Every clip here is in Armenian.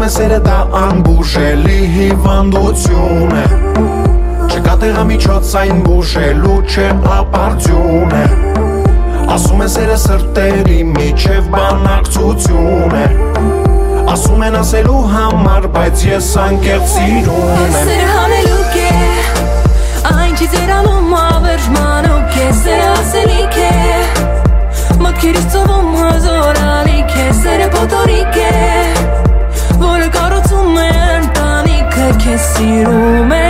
է սերը դա անբուժելի հիվանդություն է Չկա տեղամիջոց այն բուժելու չէ ապարդյուն է Ասում է սերը սրտերի միջև բանակցություն է Ասում են ասելու համար, բայց ես անկեղծ սիրում եմ Սերը հանելուկ է, այն չի ձերանում ավերջ մանուկ է Սերը ասելիք է, մտքերից ծովում հազոր ալիք է Սերը պոտորիկ է, որը կարոցում է ընտանիքը Քեզ սիրում է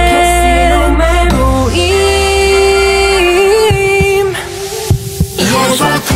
ու իմ Եժատի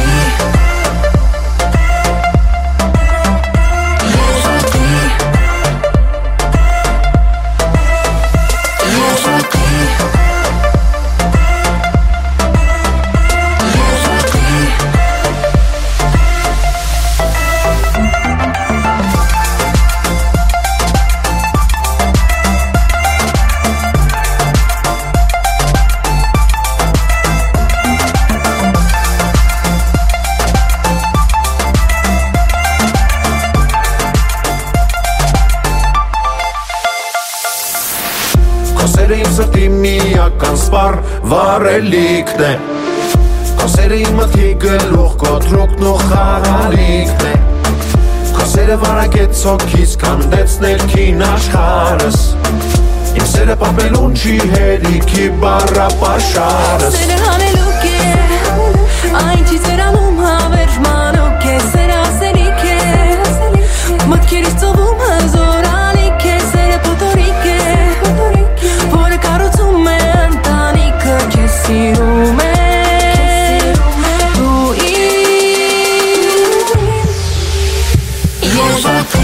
Սերը իմ սրտի միական սպար վարելիքն է Քո սերը իմ մտքի գլուխ կոտրուկն ու խաղալիքն է Քո սերը վարակեց հոգիս կանդեց ներքին աշխարհս Իմ սերը պատմելուն չի հերիքի բառապաշարս Սերը հանելուկ է, այն չի ձերանում հավերժ մանուկ է Սերը ասելիք է, մտքերից ծովում հազոր ալիք է Սերը պոտորիկ է, որը կարոցում է ընտանիքը Քեզ սիրում է ու իմ Եժատի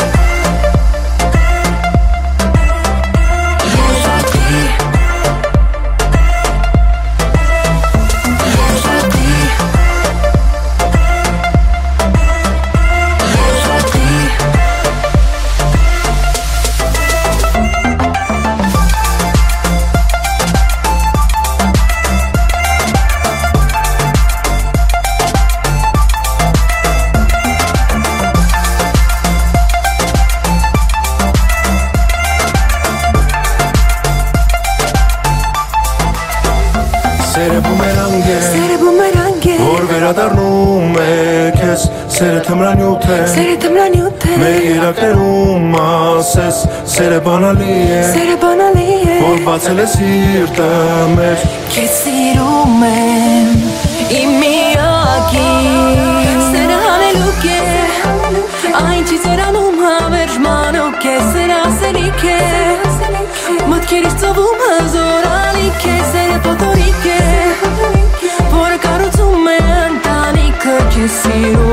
Սերը բումերանգ է, որ վերադառնում է քեզ Սերը թմրանյութ է, մեր երակներում ասես Սերը բանալի է, որ բացել է սիրտը մեր Քեզ սիրում եմ, իմ միակին Սերը հանելուկ է, այն չի ձերանում հավերժ մանուկ է Սերը ասելիք է, մտքերից ծովում հազոր ալիք է Սերը պոտորիկ է, որը կարոցում է ընտանիքը Քեզ սիրում